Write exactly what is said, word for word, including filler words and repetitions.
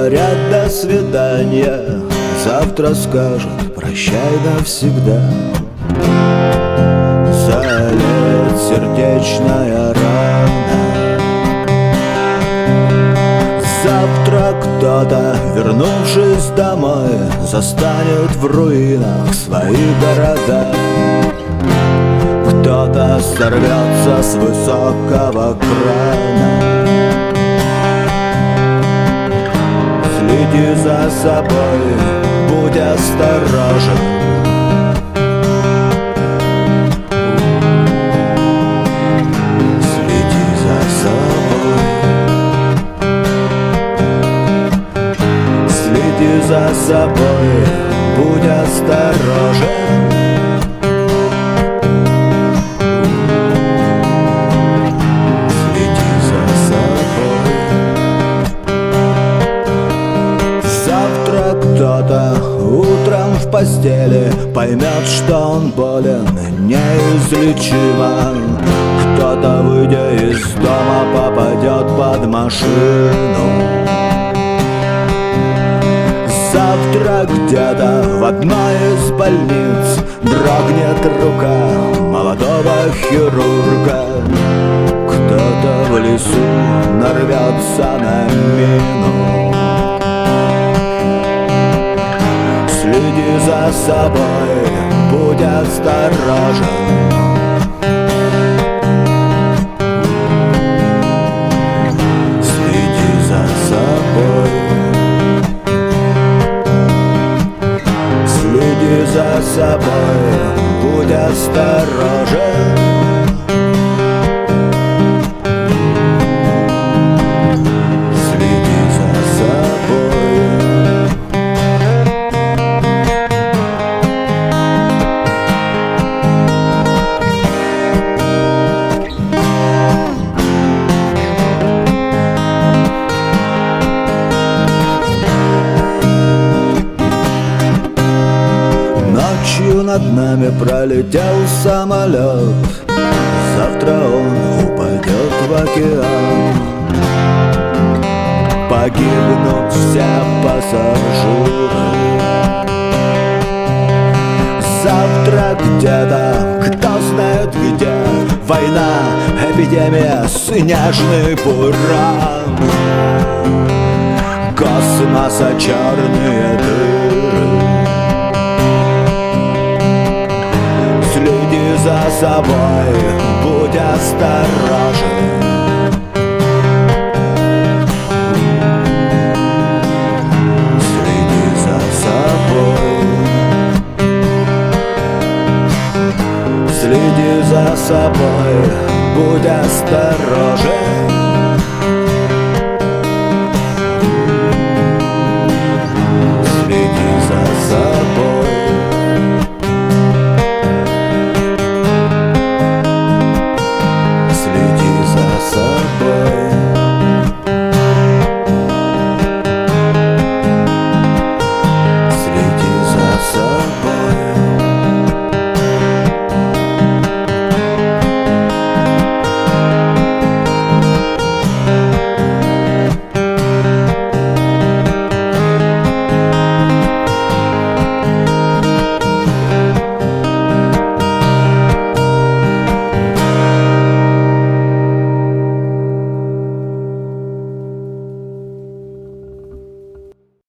говорят до свидания, завтра скажут прощай навсегда. Залит сердечная рана. Завтра кто-то, вернувшись домой, застанет в руинах свои города. Кто-то сорвется с высокого крана. Следи за собой, будь осторожен. Следи за собой. Следи за собой, будь осторожен. Кто-то утром в постели поймет, что он болен неизлечимо. Кто-то, выйдя из дома, попадет под машину. Завтра где-то в одной из больниц дрогнет рука молодого хирурга. Кто-то в лесу нарвется на мину. Следи за собой, будь осторожен. Следи за собой. Следи за собой, будь осторожен. Над нами пролетел самолет. Завтра он упадет в океан. Погибнут все пассажиры. Завтра где-то, кто знает где, война, эпидемия, снежный буран. Космоса черные дыры. Следи за собой, будь осторожен. Следи за собой. Следи за собой, будь осторожен.